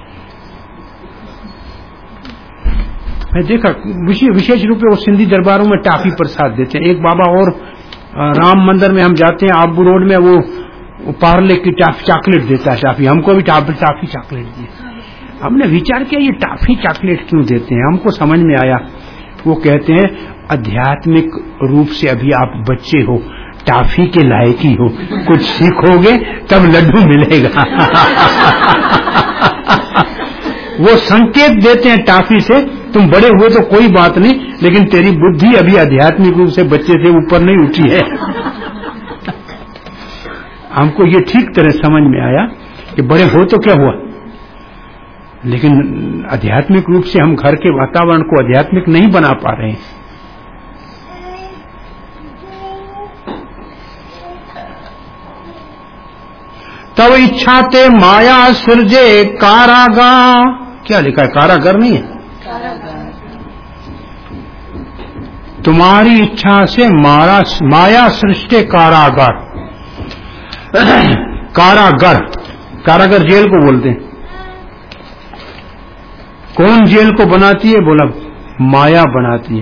मैं देखा विशेष रूप से वो सिंधी दरबारों में टाफी प्रसाद देते हैं। एक बाबा और राम मंदिर में हम जाते हैं, आबू रोड में, वो पार्ले की टाफी चॉकलेट देता है। टाफी हमको भी टाफी चॉकलेट दी। हमने विचार किया ये टाफी चॉकलेट क्यों देते हैं, हमको समझ में आया। वो कहते हैं आध्यात्मिक रूप से अभी आप बच्चे हो, टाफी के लायक ही हो, कुछ सीखोगे तब लड्डू मिलेगा। वो संकेत देते हैं टाफी से, तुम बड़े हुए तो कोई बात नहीं, लेकिन तेरी बुद्धि अभी आध्यात्मिक रूप से बच्चे से ऊपर नहीं उठी है। हमको ये ठीक तरह समझ में आया कि बड़े हो तो क्या हुआ, लेकिन आध्यात्मिक रूप से हम घर के वातावरण को आध्यात्मिक नहीं बना पा रहे हैं। तब इच्छा ते माया सृजे कारागार। क्या लिखा है? कारागार नहीं है। तुम्हारी इच्छा से माया सृष्टि कारागार। कारागार जेल को बोलते हैं। कौन जेल को बनाती है? बोला माया बनाती है।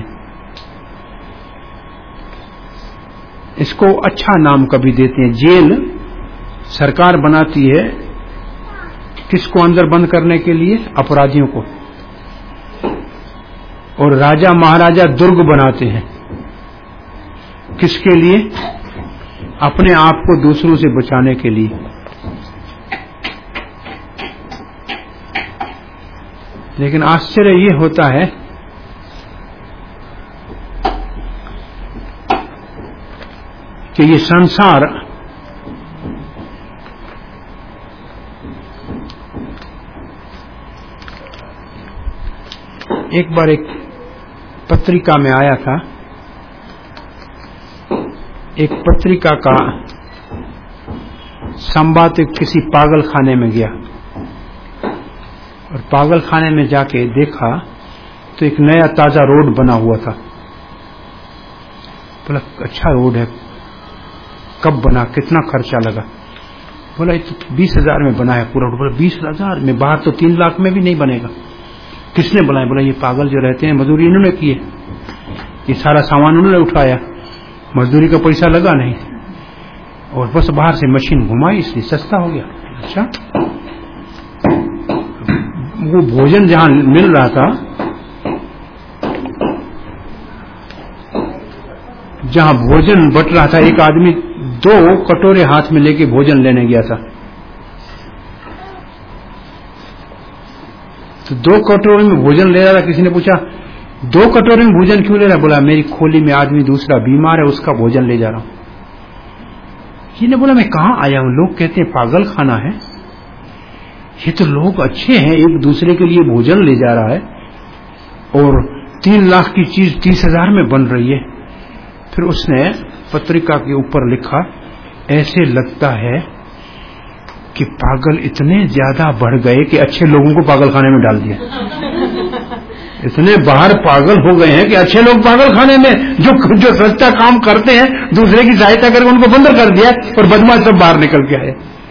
इसको अच्छा नाम कभी देते हैं। जेल सरकार बनाती है किसको अंदर बंद करने के लिए? अपराधियों को। और राजा महाराजा दुर्ग बनाते हैं किसके लिए? अपने आप को दूसरों से बचाने के लिए। लेकिन आश्चर्य ये होता है कि ये संसार एक बार एक पत्रिका में आया था, एक पत्रिका का संपादक किसी पागल खाने में गया और पागल खाने में जाके देखा तो एक नया ताजा रोड बना हुआ था। बोला अच्छा रोड है, कब बना, कितना खर्चा लगा? बोला ये तो 20,000 में बना है पूरा रोड। बोला 20,000 में? बाहर तो 3 लाख में भी नहीं बनेगा। किसने बनाया? बोला ये पागल जो रहते हैं मजदूरी इन्होंने की है, ये सारा सामान उन्होंने उठाया, मजदूरी का पैसा लगा नहीं और बस बाहर से मशीन घुमाई इसलिए सस्ता हो गया। अच्छा, वो भोजन जहां मिल रहा था, जहां भोजन बट रहा था, एक आदमी 2 कटोरे हाथ में लेके भोजन लेने गया था। तो 2 कटोरे में भोजन ले रहा था। किसी ने पूछा 2 कटोरे में भोजन क्यों ले रहा? बोला मेरी खोली में आदमी दूसरा बीमार है, उसका भोजन ले जा रहा हूं। ये ने बोला मैं कहां आया हूं? लोग कहते हैं पागल खाना है, ये तो लोग अच्छे हैं, एक दूसरे के लिए भोजन ले जा रहा है और 3 लाख की चीज 30,000 में बन रही है। फिर उसने पत्रिका के ऊपर लिखा, ऐसे लगता है कि पागल इतने ज्यादा बढ़ गए कि अच्छे लोगों को पागल खाने में डाल दिया। इतने बाहर पागल हो गए हैं कि अच्छे लोग पागल खाने में, जो सच्चा काम करते हैं, दूसरे की सहायता करके उनको बंद कर दिया और बदमाश सब बाहर निकल के आए।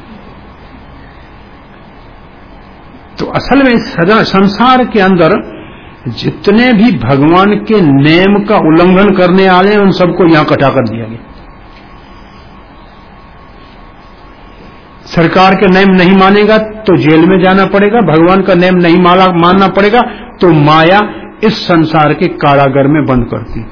तो असल में सदा संसार के अंदर जितने भी भगवान के नेम का उल्लंघन करने वाले हैं उन सबको यहां इकट्ठा कर दिया गया। सरकार के नेम नहीं मानेगा तो जेल में जाना पड़ेगा, भगवान का नेम नहीं मानना पड़ेगा तो माया इस संसार के कारागार में बंद करती।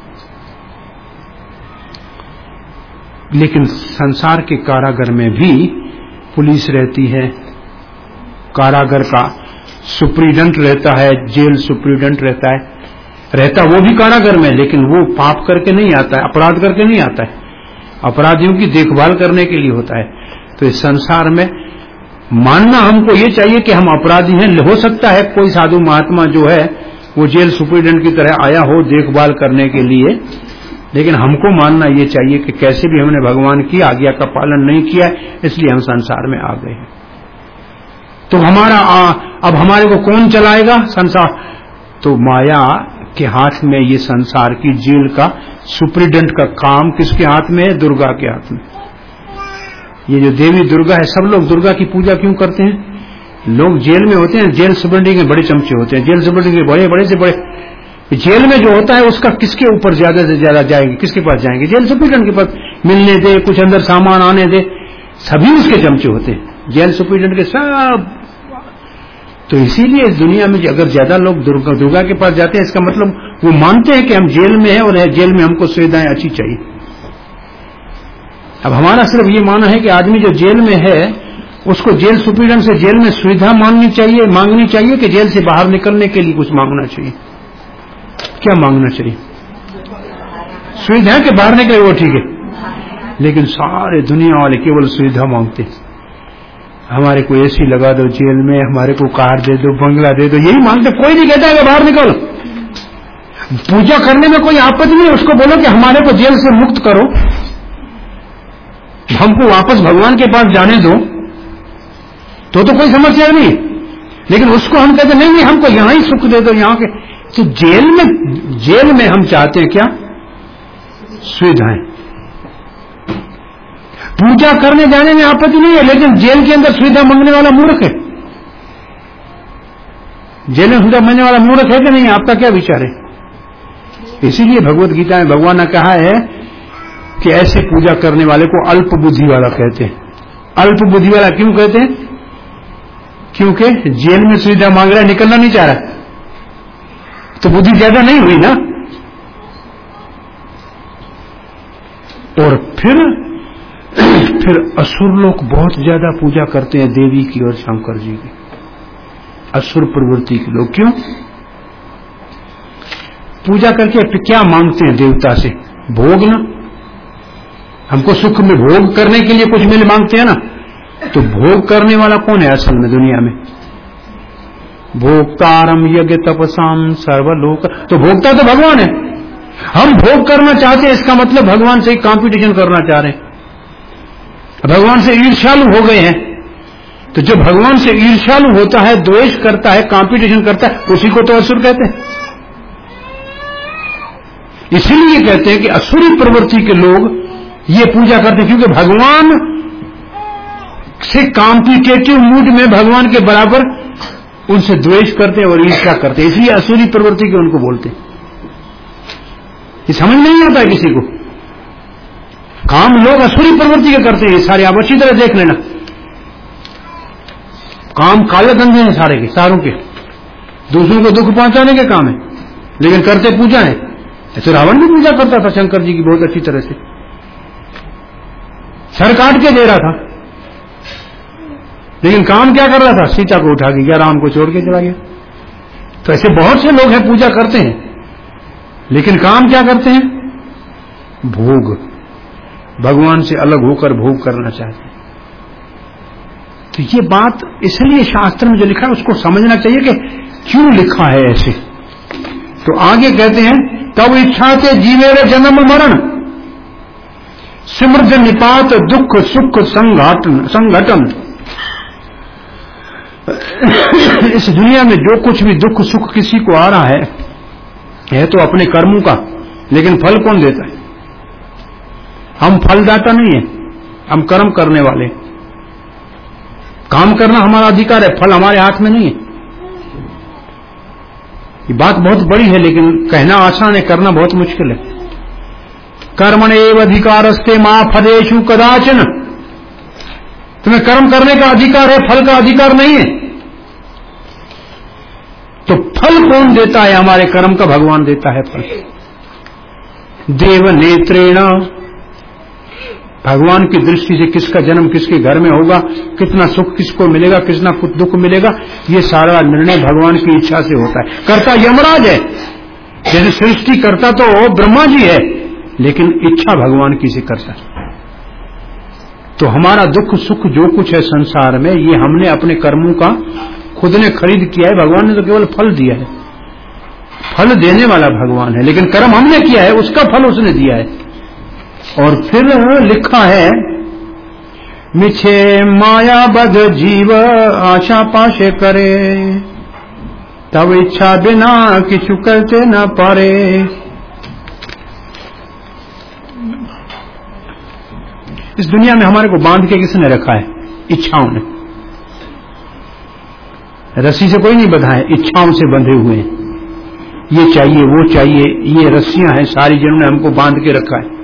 लेकिन संसार के कारागार में भी पुलिस रहती है, कारागार का सुप्रीडेंट रहता है, जेल सुप्रीडेंट रहता वो भी कारागार में, लेकिन वो पाप करके नहीं आता है, अपराध करके नहीं आता है, अपराधियों की देखभाल करने के लिए होता है। तो इस संसार में मानना हमको ये चाहिए कि हम अपराधी हैं। हो सकता है कोई साधु महात्मा जो है वो जेल सुप्रीडेंट की तरह आया हो देखभाल करने के लिए, लेकिन हमको मानना ये चाहिए कि कैसे भी हमने भगवान की आज्ञा का पालन नहीं किया, इसलिए हम संसार में आ गए हैं। तो अब हमारे को कौन चलाएगा संसार? तो माया के हाथ में ये संसार की जेल का सुप्रीडेंट का काम किसके हाथ में है? दुर्गा के हाथ में। ये जो देवी दुर्गा है, सब लोग दुर्गा की पूजा क्यों करते हैं? लोग जेल में होते हैं, जेल सुप्रीडेंट के बड़े चमचे होते हैं, जेल सुप्रीडेंट के बड़े से बड़े। जेल में जो होता है उसका किसके ऊपर ज्यादा से ज्यादा जाएंगे? किसके पास जाएंगे? जेल सुप्रीडेंट के पास। मिलने दे, कुछ अंदर सामान आने दे, सभी उसके चमचे होते हैं, जेल सुप्रीडेंट के सब। तो इसीलिए इस दुनिया में अगर ज्यादा लोग दुर्गा के पास जाते हैं, इसका मतलब वो मानते हैं कि हम जेल में हैं और जेल में हमको सुविधाएं अच्छी चाहिए। अब हमारा सिर्फ ये मानना है कि आदमी जो जेल में है उसको जेल सुप्रीडेंट से जेल में सुविधा मांगनी चाहिए कि जेल से बाहर निकलने के लिए कुछ मांगना चाहिए। क्या मांगना चाहिए? सुविधा के बाहर निकले वो ठीक है, लेकिन सारे दुनिया वाले केवल सुविधा मांगते हैं। हमारे को एसी लगा दो जेल में, हमारे को कार दे दो, बंगला दे दो, यही मांगते। कोई नहीं कहता है बाहर निकलो। पूजा करने में कोई आपत्ति नहीं, उसको बोलो कि हमारे को जेल से मुक्त करो, हमको वापस भगवान के पास जाने दो, तो कोई समस्या नहीं। लेकिन उसको हम कहते नहीं, हमको यहां ही सुख दे दो, यहां के। तो जेल में हम चाहते हैं क्या? सुविधाएं। पूजा करने जाने में आपत्ति नहीं है, लेकिन जेल के अंदर सुविधा मांगने वाला मूर्ख है। जेल में सुविधा मांगने वाला मूर्ख है कि नहीं? आपका क्या विचार है? इसीलिए भगवत गीता में भगवान ने कहा है कि ऐसे पूजा करने वाले को अल्प बुद्धि वाला कहते हैं। अल्प बुद्धि वाला क्यों कहते हैं? क्योंकि जेल में सुविधा मांग रहा है, निकलना नहीं चाह रहा, तो बुद्धि ज्यादा नहीं हुई ना। और फिर असुर लोग बहुत ज्यादा पूजा करते हैं देवी की और शंकर जी की, असुर प्रवृत्ति के लोग। क्यों पूजा करके क्या मांगते हैं देवता से? भोग ना। हमको सुख में भोग करने के लिए कुछ मिल मांगते हैं ना। तो भोग करने वाला कौन है असल में दुनिया में? भोक्तारम यज्ञ तपसाम सर्वलोक। तो भोक्ता तो भगवान है, हम भोग करना चाहते हैं, इसका मतलब भगवान से कंपटीशन करना चाह रहे हैं, भगवान से ईर्ष्यालु हो गए हैं। तो जो भगवान से ईर्ष्यालु होता है, द्वेष करता है, कंपटीशन करता है, उसी को तो असुर कहते हैं। इसीलिए कहते हैं कि असुरी प्रवृत्ति के लोग ये पूजा करते हैं, क्योंकि भगवान से कॉम्पिटेटिव मूड में भगवान के बराबर उनसे द्वेष करते हैं और ईर्ष्या करते हैं, इसलिए असुरी प्रवृत्ति के उनको बोलते हैं। ये समझ नहीं आता है किसी को। काम लोग असुरी प्रवृत्ति के करते हैं, सारे आप अच्छी तरह देख लेना। काम काले धंधे हैं सारे के सारों के, दूसरों को दुख पहुंचाने के काम है, लेकिन करते पूजा है। ऐसे रावण भी पूजा करता था शंकर जी की बहुत अच्छी तरह से, सर काट के दे रहा था, लेकिन काम क्या कर रहा था? सीता को उठा के गया, राम को छोड़ के चला गया। तो ऐसे बहुत से लोग हैं पूजा करते हैं, लेकिन काम क्या करते हैं? भोग, भगवान से अलग होकर भोग करना चाहते हैं। तो ये बात इसलिए शास्त्र में जो लिखा है उसको समझना चाहिए कि क्यों लिखा है ऐसे। तो आगे कहते हैं, तब इच्छा से जीवेर जन्म मरण समृद्ध निपात दुख सुख संघटन। इस दुनिया में जो कुछ भी दुख सुख किसी को आ रहा है तो अपने कर्मों का, लेकिन फल कौन देता है? हम फलदाता नहीं है, हम कर्म करने वाले। काम करना हमारा अधिकार है, फल हमारे हाथ में नहीं है। ये बात बहुत बड़ी है, लेकिन कहना आसान है, करना बहुत मुश्किल है। कर्मणेव अधिकारस्ते मा फलेषु कदाचन। तुम्हें कर्म करने का अधिकार है, फल का अधिकार नहीं है। तो फल कौन देता है? हमारे कर्म का भगवान देता है फल। देव नेत्रेण, भगवान की दृष्टि से किसका जन्म किसके घर में होगा, कितना सुख किसको मिलेगा, कितना दुख मिलेगा, ये सारा निर्णय भगवान की इच्छा से होता है। कर्ता यमराज है, जैसे सृष्टि करता तो ब्रह्मा जी है, लेकिन इच्छा भगवान की से करता है। तो हमारा दुख सुख जो कुछ है संसार में, ये हमने अपने कर्मों का खुद ने खरीद किया है। भगवान ने तो केवल फल दिया है, फल देने वाला भगवान है, लेकिन कर्म हमने किया है, उसका फल उसने दिया है। और फिर लिखा है, मिछे माया बद जीव आशा पाशे करे, तब इच्छा बिना किछु करते न पारे। इस दुनिया में हमारे को बांध के किसने रखा है? इच्छाओं ने। रस्सी से कोई नहीं बंधा है, इच्छाओं से बंधे हुए हैं। ये चाहिए वो चाहिए, ये रस्सियां हैं सारी जिन्होंने हमको बांध के रखा है।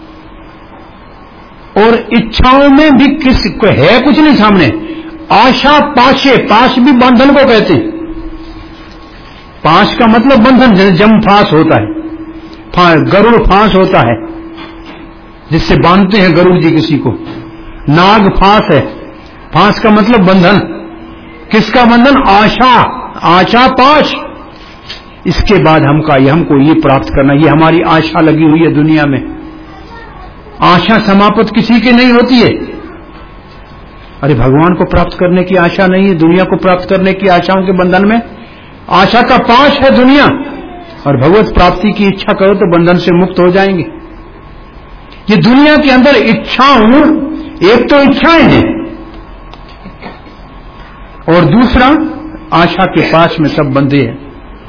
और इच्छाओं में भी किस है कुछ नहीं सामने। आशा पाशे, पाश भी बंधन को कहते हैं। पाश का मतलब बंधन, जैसे जम फांस होता है, गरुड़ फांस होता है जिससे बांधते हैं गरुड़ जी किसी को। नाग फांस है, फांस का मतलब बंधन। किसका बंधन? आशा, आशा पाश। इसके बाद हमको ये प्राप्त करना, ये हमारी आशा लगी हुई है दुनिया में। आशा समाप्त किसी की नहीं होती है। अरे भगवान को प्राप्त करने की आशा नहीं है, दुनिया को प्राप्त करने की आशाओं के बंधन में आशा का पाश है दुनिया। और भगवत प्राप्ति की इच्छा करो तो बंधन से मुक्त हो जाएंगे। ये दुनिया के अंदर इच्छाओं, एक तो इच्छाएं हैं और दूसरा आशा के पास में सब बंधे हैं।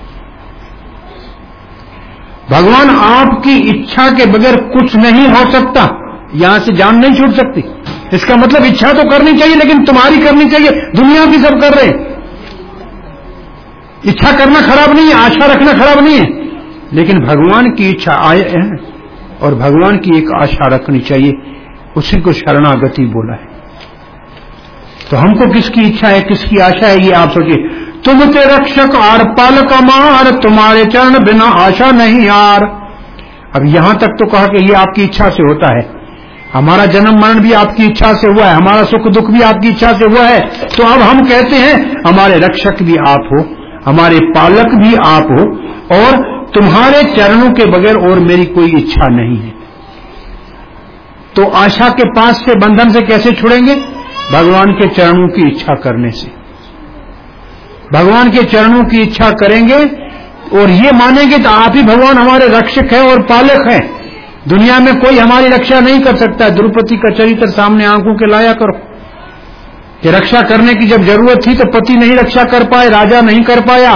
भगवान आपकी इच्छा के बगैर कुछ नहीं हो सकता, यहां से जान नहीं छूट सकती। इसका मतलब इच्छा तो करनी चाहिए, लेकिन तुम्हारी करनी चाहिए, दुनिया की सब कर रहे हैं। इच्छा करना खराब नहीं है, आशा रखना खराब नहीं है, लेकिन भगवान की इच्छा आए है और भगवान की एक आशा रखनी चाहिए, उसी को शरणागति बोला है। तो हमको किसकी इच्छा है, किसकी आशा है, ये आप सोचिए। तुम ते रक्षक आर पालक अमार, तुम्हारे चरण बिना आशा नहीं यार। अब यहां तक तो कहा कि ये आपकी इच्छा से होता है, हमारा जन्म मरण भी आपकी इच्छा से हुआ है, हमारा सुख दुख भी आपकी इच्छा से हुआ है। तो अब हम कहते हैं हमारे रक्षक भी आप हो, हमारे पालक भी आप हो, और तुम्हारे चरणों के बगैर और मेरी कोई इच्छा नहीं है। तो आशा के पास से, बंधन से कैसे छुड़ेंगे? भगवान के चरणों की इच्छा करने से। भगवान के चरणों की इच्छा करेंगे और ये मानेंगे तो आप ही भगवान हमारे रक्षक है और पालक है, दुनिया में कोई हमारी रक्षा नहीं कर सकता। द्रौपदी का चरित्र सामने आंखों के लाया करो कि रक्षा करने की जब जरूरत थी तो पति नहीं रक्षा कर पाए, राजा नहीं कर पाया,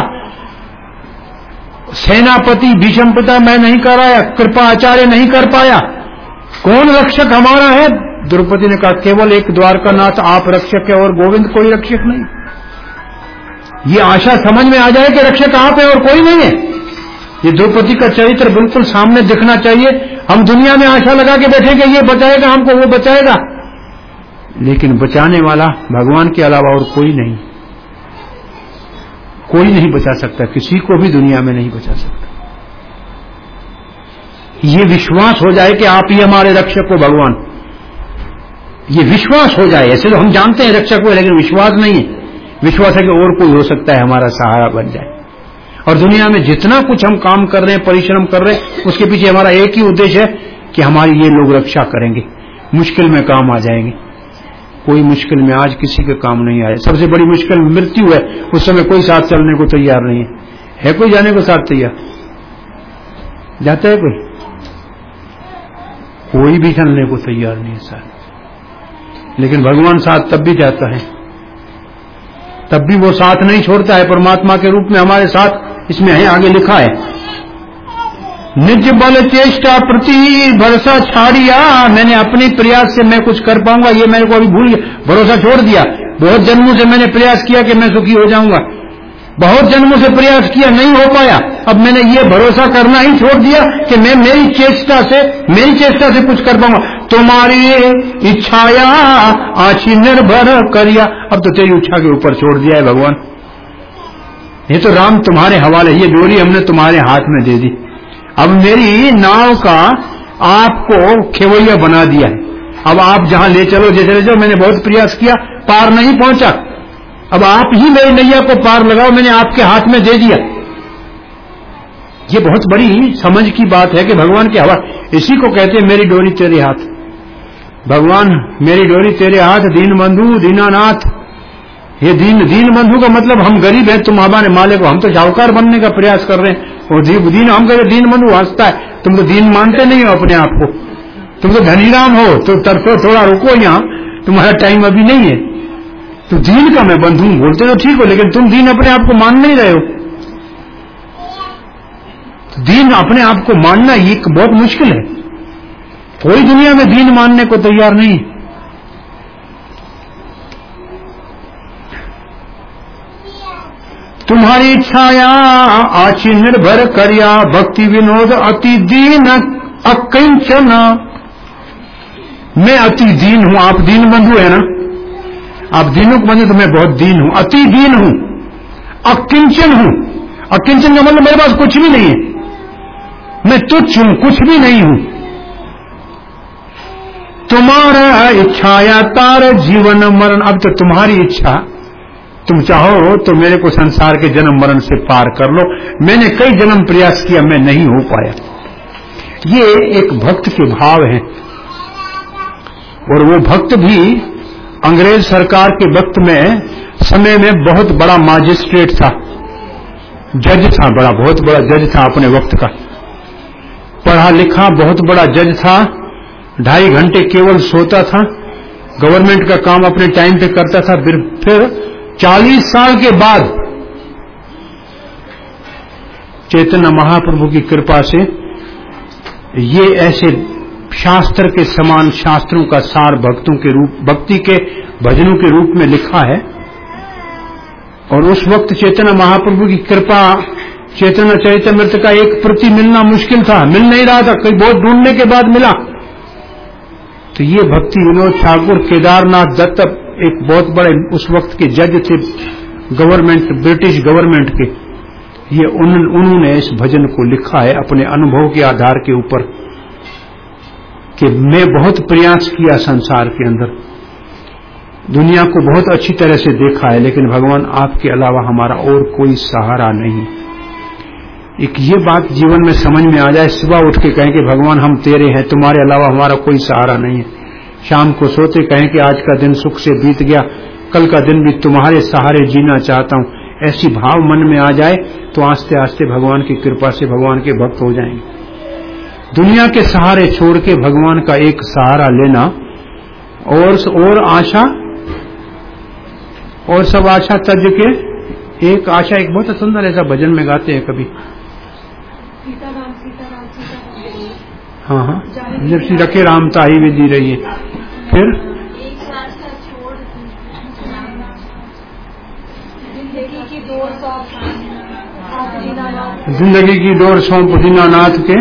सेनापति भीष्म पिता मैं नहीं कर पाया, कृपा आचार्य नहीं कर पाया, कौन रक्षक हमारा है? द्रौपदी ने कहा केवल एक द्वारकानाथ आप रक्षक है और गोविंद कोई रक्षक नहीं। ये आशा समझ में आ जाए कि रक्षक आप है और कोई नहीं है। ये द्रौपदी का चरित्र बिल्कुल सामने दिखना चाहिए। हम दुनिया में आशा लगा के बैठे कि ये बचाएगा हमको, वो बचाएगा, लेकिन बचाने वाला भगवान के अलावा और कोई नहीं, कोई नहीं बचा सकता, किसी को भी दुनिया में नहीं बचा सकता। ये विश्वास हो जाए कि आप ही हमारे रक्षक हो भगवान, ये विश्वास हो जाए। ऐसे तो हम जानते हैं रक्षक हो, लेकिन विश्वास नहीं है। विश्वास है कि और कोई हो सकता है हमारा सहारा बन जाए। और दुनिया में जितना कुछ हम काम कर रहे हैं, परिश्रम कर रहे हैं, उसके पीछे हमारा एक ही उद्देश्य है कि हमारी ये लोग रक्षा करेंगे, मुश्किल में काम आ जाएंगे। कोई मुश्किल में आज किसी के काम नहीं आए। सबसे बड़ी मुश्किल मृत्यु है, उस समय कोई साथ चलने को तैयार नहीं है कोई जाने को साथ तैयार? जाता है कोई? कोई भी चलने को तैयार नहीं है साथ। लेकिन भगवान साथ तब भी जाता है, तब भी वो साथ नहीं छोड़ता है, परमात्मा के रूप में हमारे साथ। इसमें है आगे लिखा है, निज बल चेष्टा प्रति भरोसा छाड़िया। मैंने अपने प्रयास से मैं कुछ कर पाऊंगा ये मेरे को अभी भूल गया, भरोसा छोड़ दिया। बहुत जन्मों से मैंने प्रयास किया कि मैं सुखी हो जाऊंगा, बहुत जन्मों से प्रयास किया नहीं हो पाया। अब मैंने ये भरोसा करना ही छोड़ दिया कि मैं मेरी चेष्टा से कुछ कर पाऊंगा। तुम्हारी इच्छाया आछी निर्भर करिया। अब तो तेरी इच्छा के ऊपर छोड़ दिया है भगवान, ये तो राम तुम्हारे हवाले, ये डोरी हमने तुम्हारे हाथ में दे दी। अब मेरी नाव का आपको खेवैया बना दिया है, अब आप जहां ले चलो जैसे ले जाओ। मैंने बहुत प्रयास किया, पार नहीं पहुंचा, अब आप ही मेरी नैया को पार लगाओ, मैंने आपके हाथ में दे दिया। ये बहुत बड़ी समझ की बात है कि भगवान के हवा, इसी को कहते हैं मेरी डोरी तेरे हाथ। भगवान मेरी डोरी तेरे हाथ, दीन बंधु दीनानाथ। ये दीन बंधु का मतलब हम गरीब हैं, तुम हमारे मालिक हो। हम तो साहूकार बनने का प्रयास कर रहे हैं और दीन हम कहते दीन बंधु हंसता है। तुम तो दीन मानते नहीं हो अपने आप को, तुम तो धनीराम हो, तो तरफो थोड़ा रुको, यहाँ तुम्हारा टाइम अभी नहीं है। तो दीन का मैं बंधु बोलते तो ठीक हो, लेकिन तुम दीन अपने आप को मान नहीं रहे हो। तो दीन अपने आप को मानना ये बहुत मुश्किल है, कोई दुनिया में दीन मानने को तैयार नहीं। तुम्हारी इच्छाया आची निर्भर करिया, भक्ति विनोद अति दीन अकिंचन। मैं अति दीन हूं, आप दीन बंधु है ना, आप दीनों को बंधु, तो मैं बहुत दीन हूं, अति दीन हूं, अकिंचन हूं। अकिंचन का मतलब मेरे पास कुछ भी नहीं है, मैं तुच्छ हूं, कुछ भी नहीं हूं। तुम्हारा इच्छाया तार जीवन मरण। अब तो तुम्हारी इच्छा, तुम चाहो तो मेरे को संसार के जन्म मरण से पार कर लो। मैंने कई जन्म प्रयास किया, मैं नहीं हो पाया। ये एक भक्त के भाव हैं। और वो भक्त भी अंग्रेज सरकार के वक्त में समय में बहुत बड़ा मजिस्ट्रेट था, जज था, बहुत बड़ा जज था अपने वक्त का, पढ़ा लिखा बहुत बड़ा जज था। 2.5 घंटे केवल सोता था, गवर्नमेंट का काम अपने टाइम पे करता था। फिर 40 साल के बाद चैतन्य महाप्रभु की कृपा से ये ऐसे शास्त्र के समान शास्त्रों का सार भक्तों के रूप, भक्ति के भजनों के रूप में लिखा है। और उस वक्त चैतन्य महाप्रभु की कृपा, चैतन्य चरितमृत का एक प्रति मिलना मुश्किल था, मिल नहीं रहा था, कई बहुत ढूंढने के बाद मिला। तो ये भक्ति विनोद ठाकुर केदारनाथ दत्त एक बहुत बड़े उस वक्त के जज थे, गवर्नमेंट, ब्रिटिश गवर्नमेंट के। ये उन्होंने इस भजन को लिखा है अपने अनुभव के आधार के ऊपर कि मैं बहुत प्रयास किया संसार के अंदर, दुनिया को बहुत अच्छी तरह से देखा है, लेकिन भगवान आपके अलावा हमारा और कोई सहारा नहीं। एक ये बात जीवन में समझ में आ जाए, सुबह उठ के कहें कि भगवान हम तेरे हैं, तुम्हारे अलावा हमारा कोई सहारा नहीं है। शाम को सोते कहें कि आज का दिन सुख से बीत गया, कल का दिन भी तुम्हारे सहारे जीना चाहता हूं। ऐसी भाव मन में आ जाए तो आस्ते आस्ते भगवान की कृपा से भगवान के भक्त हो जाएंगे। दुनिया के सहारे छोड़ के भगवान का एक सहारा लेना और आशा और सब आशा तज के एक आशा। एक बहुत सुंदर ऐसा भजन में गाते हैं कभी, हाँ हाँ, जब श्री रखे रामता ही विधि रही है। फिर जिंदगी की डोर सौंप दीनानाथ के,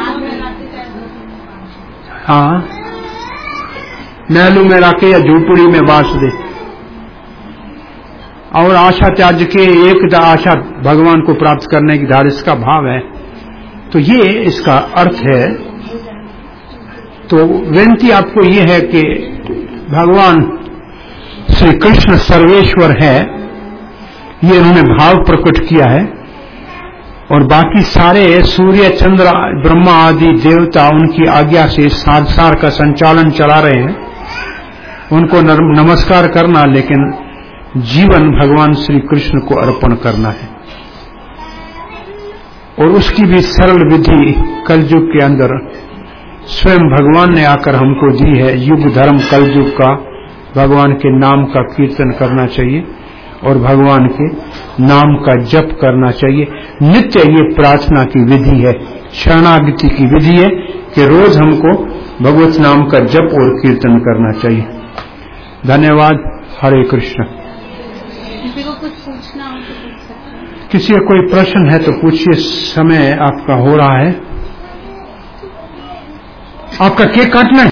हाँ, महलू में रखे या झूपड़ी में बास दे। और आशा त्याज के एक आशा भगवान को प्राप्त करने की धार, इसका भाव है। तो ये इसका अर्थ है। तो विनती आपको ये है कि भगवान श्री कृष्ण सर्वेश्वर है, ये इन्होंने भाव प्रकट किया है। और बाकी सारे सूर्य चंद्र ब्रह्मा आदि देवता उनकी आज्ञा से संसार का संचालन चला रहे हैं, उनको नमस्कार करना, लेकिन जीवन भगवान श्री कृष्ण को अर्पण करना है। और उसकी भी सरल विधि कलयुग के अंदर स्वयं भगवान ने आकर हमको दी है। युग धर्म कलयुग का भगवान के नाम का कीर्तन करना चाहिए और भगवान के नाम का जप करना चाहिए। नित्य ये प्रार्थना की विधि है, शरणागति की विधि है कि रोज हमको भगवत नाम का जप और कीर्तन करना चाहिए। धन्यवाद। हरे कृष्ण। किसी को कुछ पूछना हो तो पूछ सकते हैं। किसी का कोई प्रश्न है तो पूछिए, समय आपका हो रहा है। आपका केक काटना है।